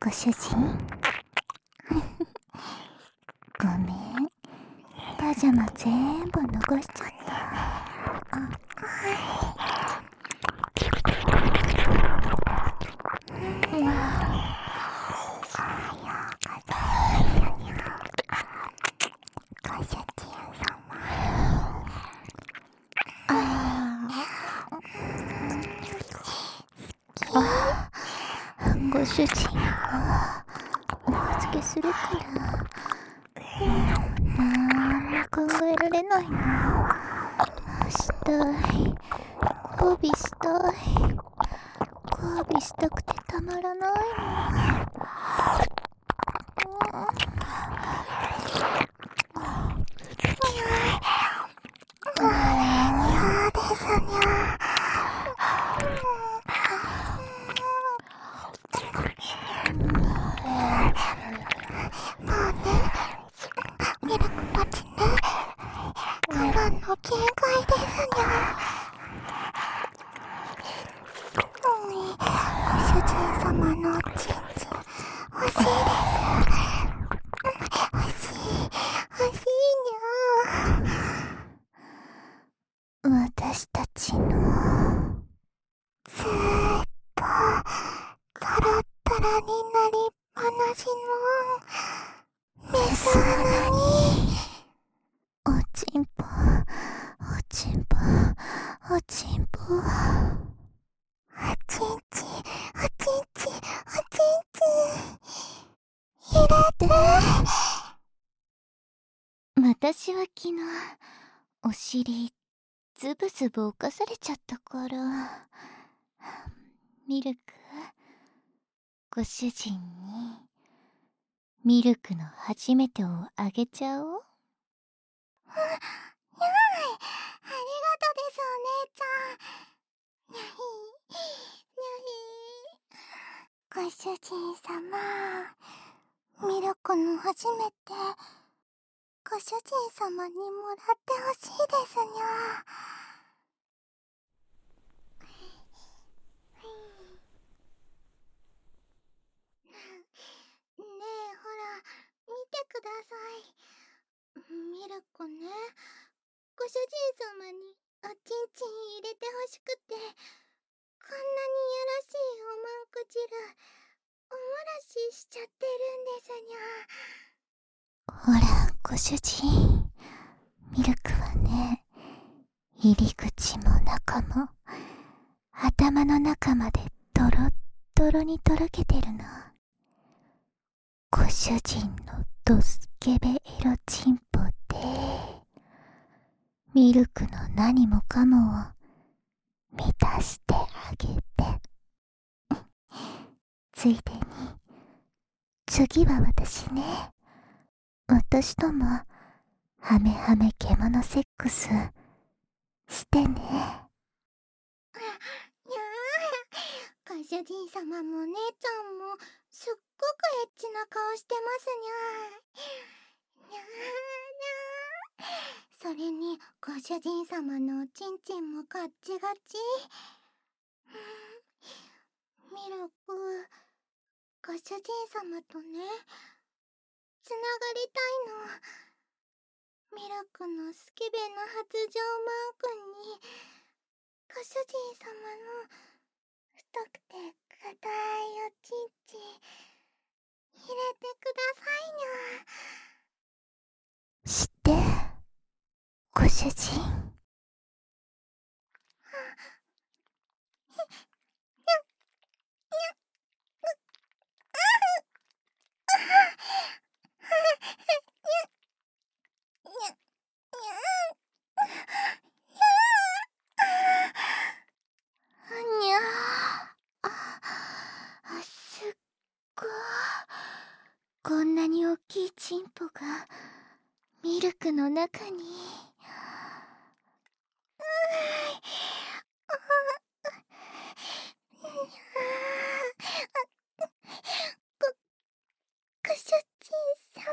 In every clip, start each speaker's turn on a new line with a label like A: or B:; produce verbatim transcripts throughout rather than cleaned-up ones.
A: ご主人ごめん、パジャマ全部脱がしちゃった。あ、うん、ご主人様。ああ、ご主人がお預けするから、なんも考えられないの。したい、交尾したい、交尾したくてたまらないの。そうですにゃ。もうね、ミルクパチね、我慢の限界ですにゃ。うん、ご主人様のおちんちん欲しいです。欲しい、欲しいにゃ。私たちのずーっとタラッタラになりっぱなしのメスなのに、おちんぽ、おちんぽ、おちんぽ、おちんちん、おちんちん、おちんちん、入れて。私は昨日お尻ズブズブ犯されちゃったから、ミルク、ご主人にミルクの初めてをあげちゃおう。うん、にゃーい、ありがとですお姉ちゃん。にゃひにゃひ。ご主人様、ミルクの初めてご主人様にもらってほしいですにゃ。ねえ、ほら、見てください。ミルクね、ご主人様におちんちん入れてほしくて、こんなにやらしいおまんくじる、おもらししちゃってるんですにゃ。ほら、ご主人、ミルクはね、入り口も中も、頭の中までトロットロにとろけてるの。ご主人のドスケベエロチンポで、ミルクの何もかもを満たしてあげて。ついでに、次は私ね。私とも、ハメハメ獣セックス、してね。にゃー、ご主人様も姉ちゃんも、すっごくエッチな顔してますにゃー。にゃーにゃー。それに、ご主人様のおちんちんもガッチガチ。ミルク、ご主人様とね、つながりたいの。ミルクのスケベな発情マークに、ご主人様の太くて硬いおちんちん、入れてくださいにゃ。して、ご主人。にゃー、あ、すっごー。こんなに大きいチンポがミルクの中に。ご、ご主人様。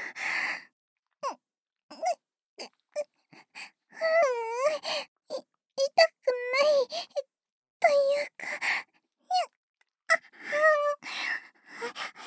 A: い、痛くないというか、にゃ、あ、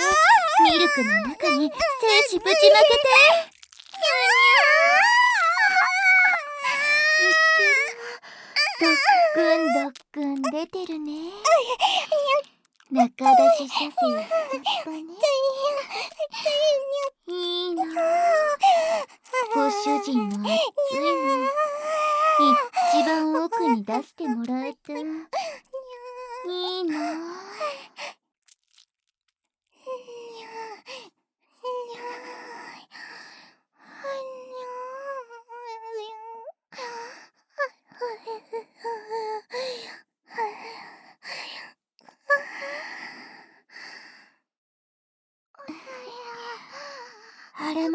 B: ミルクの中に精子ぶちまけて。言ってる。ドックンドックン出てるね。中出し射精スッパね。いいな。ご主人の熱いの一番奥に出してもらえていいな。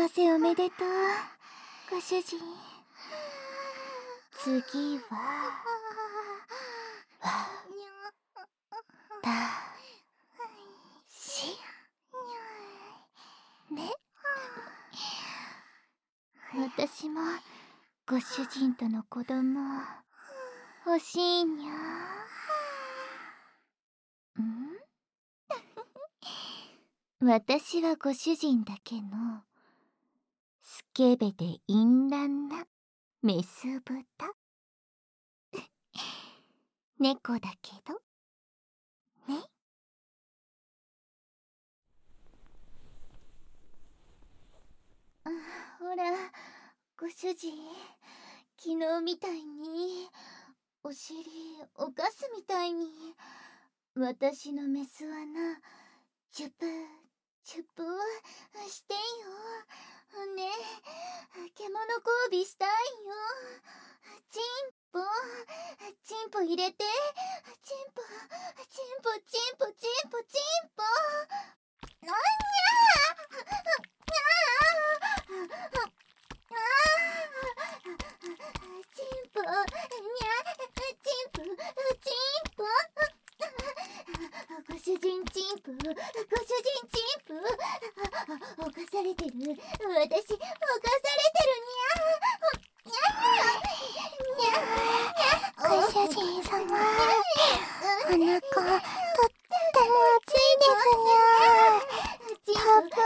B: 幸せおめでとう、ご主人。次はわたしね。私もご主人との子供欲しいにゃ。ん私はご主人だけのスケベで淫乱なメス豚猫だけどね。あ、ほらご主人、昨日みたいにお尻おかすみたいに私のメスはな、チュプチュプしてよね。獣交尾したいよ。チンポチンポ入れて、チンポチンポチンポチンポチンポ。なんにゃチンポにゃチンポチンポ。ご主人チンプ、ご主人チンプ、犯されてる。私、犯されてるにゃ。ご主人様、お腹とっても熱いですにゃ。たぶんた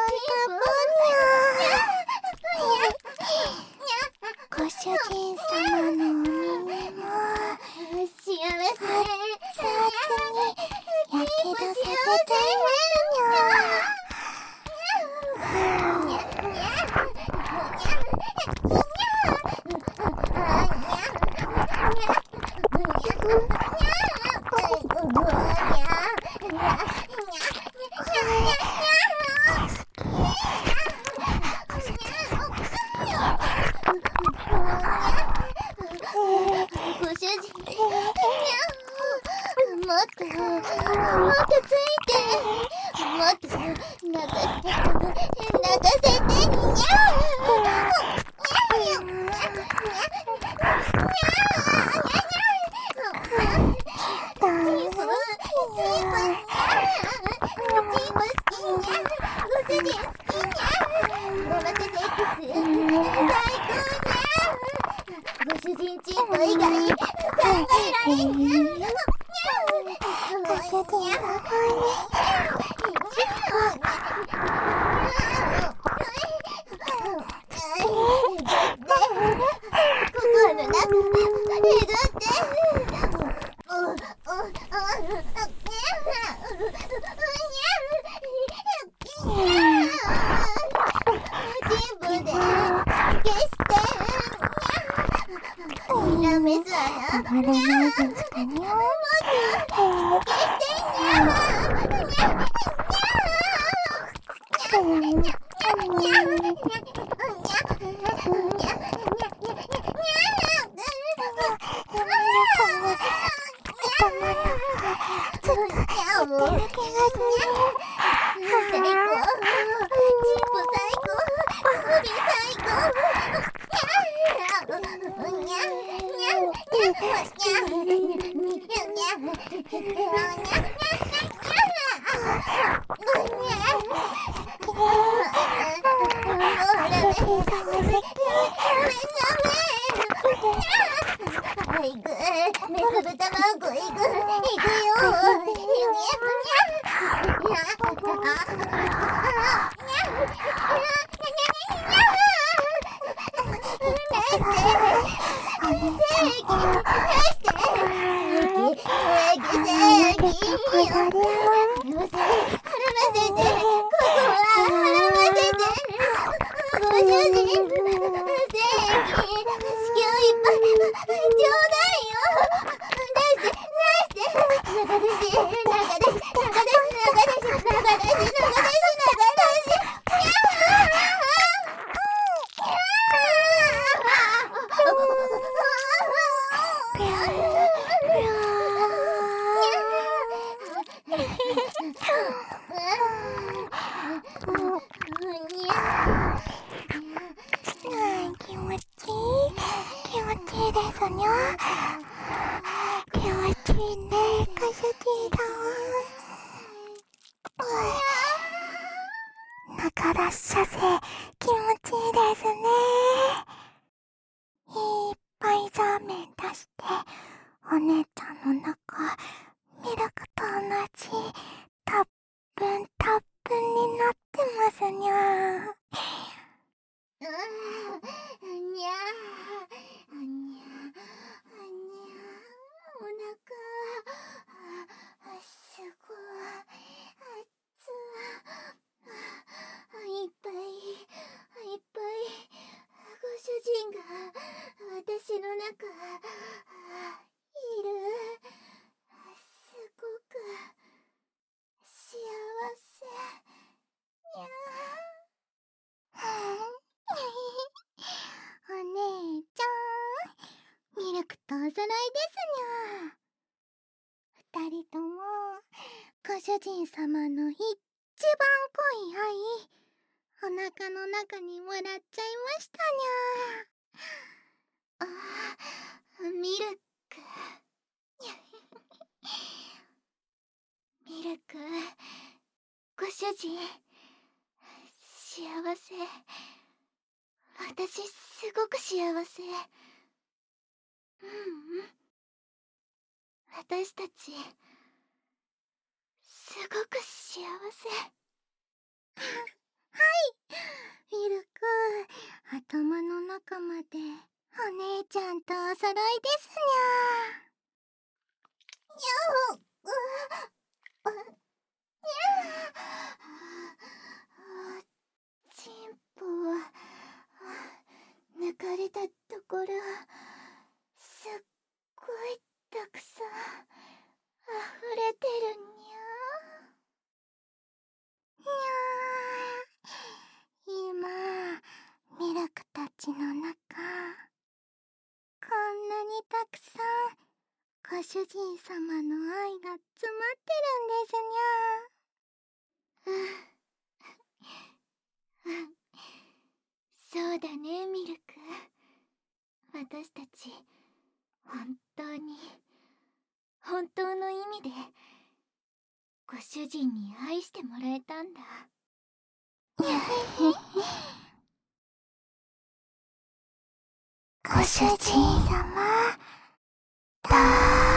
B: ぶんにゃ。ご主人様のお耳も幸せ熱々にやけどさせちゃいますにゃ。ご主人、もっともっとついて、もっと泣かせて泣かせてにゃ。ご主人チンポ以外考えられん。ご主人ココアの中えぐってチンポで消してにゃメスはな、にゃーもっと消してにゃメス豚マンコいくいくよ。
A: 主人様の一番濃い愛、お腹の中に笑っちゃいましたにゃ。あ、ミルク。ミルク、ご主人、幸せ。私すごく幸せ。ううん。私たちすごく幸せ。はい、ミルク、頭の中までお姉ちゃんとお揃いですにゃ。にゃお、う、にゃチンポ抜かれたところ、すっごいたくさん溢れてるにゃ。にゃー、今ミルクたちの中、こんなにたくさんご主人様の愛が詰まってるんですにゃ。うん、そうだねミルク。私たち本当に本当の意味でご主人に愛してもらえたんだ。ご主人様、だー